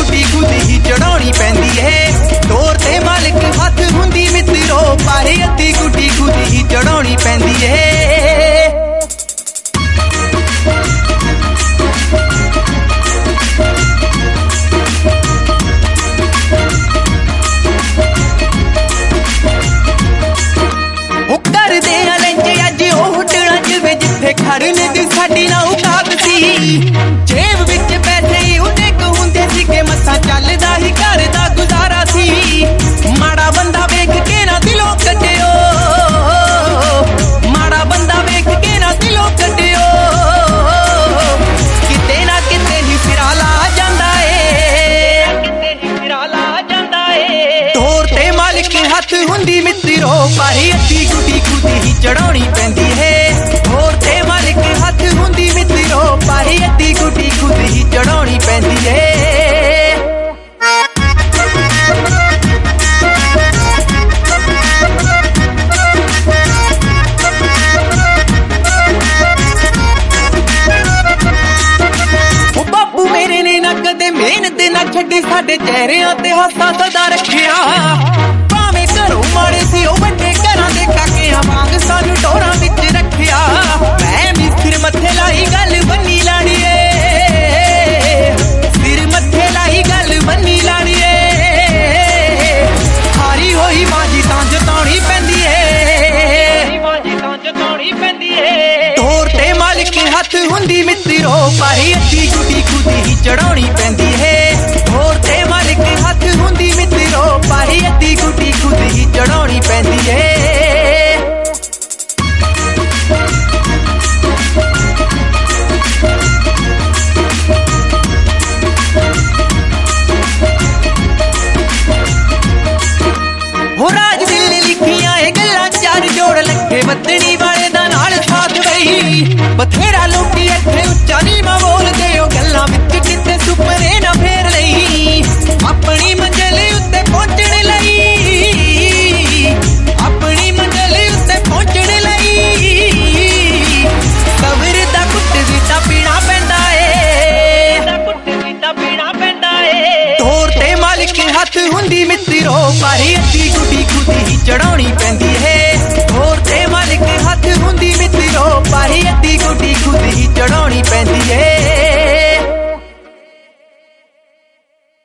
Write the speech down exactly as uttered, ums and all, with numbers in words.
गुटी खुद ही चढ़ानी पैंदी है। ढोर ते मालिक हथ हुंदी मित्रो पर अद्धी गुटी खुद ही चढ़ानी पैंदी है। खड़ने दी साडी ना औकात सी, जेब विच पैसे उन्ने को हुंदे सी के मसा चलदा ही घर दा गुजारा सी। माड़ा बंदा वेख के ना दिलों कड्डियो, माड़ा बंदा वेख के ना दिलों कड्डियो, किते ना किते ही फिरा ला जांदा ए, किते ही फिरा ला जांदा ए। ढोर ते मालिक हथ हुंदी मित्रो पर अद्धी गुटी खुद ही चढ़ानी पैंदी है। ढोर ते मालिक हथ हुंदी मित्रो पर अद्धी गुटी खुद ही चढ़ानी पैंदी है। बापू मेरे ने ना कदे मेहनत ना छड्डी, साडे चेहरिਆਂ ते हासा सदा रखिया। भावें घरों माड़े सी ओ वड्डे घरां दे काकियां वांग सानू डोरां विच रखिया। मैं भी सिर मत्थे लाई गल बन्नी लाड़ीए, सिर मत्थे लाई गल बन्नी लाड़ीए। हारी होई मांजी तां जताउणी पैंदी है, मांजी तां जताउणी पैंदी है। ढोर ते मालिक हथ हुंदी मित्रो पर अद्धी गुटी खुद ही चढ़ानी पैंदी है। ढोर ते मालिक हथ हुंदी मित्रो पर अद्धी गुटी खुद ही चढ़ानी पैंदी है। हो राज दिल ने लिखियां ए गल्लां चार जोड़ लखे बदनी वाले दा नाल साथ वही। बथेरा लोकी इत्थे उच्चा नीवां बोलदे ओ गल्लां विच किते सुपने ना फेर लई। अपनी मंजिल उत्ते पहुंचण लई, अपनी मंजिल उत्ते पहुंचण लई कबर दा घुट भी तां पीना पैंदा ए, घुट भी तां पीना पैंदा ए। ढोर ते मालिक हथ हुंदी मित्रो पर अद्धी गुटी खुद ही चढ़ानी पैंदी है। ढोर ते मालिक हथ हुंदी मित्रो पर अद्धी गुटी खुद ही चढ़ानी पैंदी है।